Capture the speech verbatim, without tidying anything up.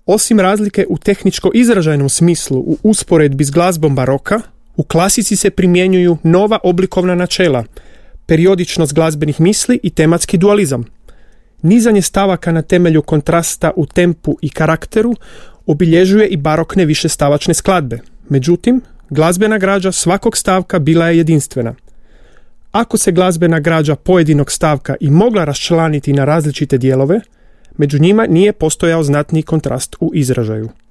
Osim razlike u tehničko-izražajnom smislu u usporedbi s glazbom baroka, u klasici se primjenjuju nova oblikovna načela, periodičnost glazbenih misli i tematski dualizam. Nizanje stavaka na temelju kontrasta u tempu i karakteru obilježuje i barokne višestavačne skladbe. Međutim, glazbena građa svakog stavka bila je jedinstvena. Ako se glazbena građa pojedinog stavka i mogla raščlaniti na različite dijelove, među njima nije postojao znatniji kontrast u izražaju.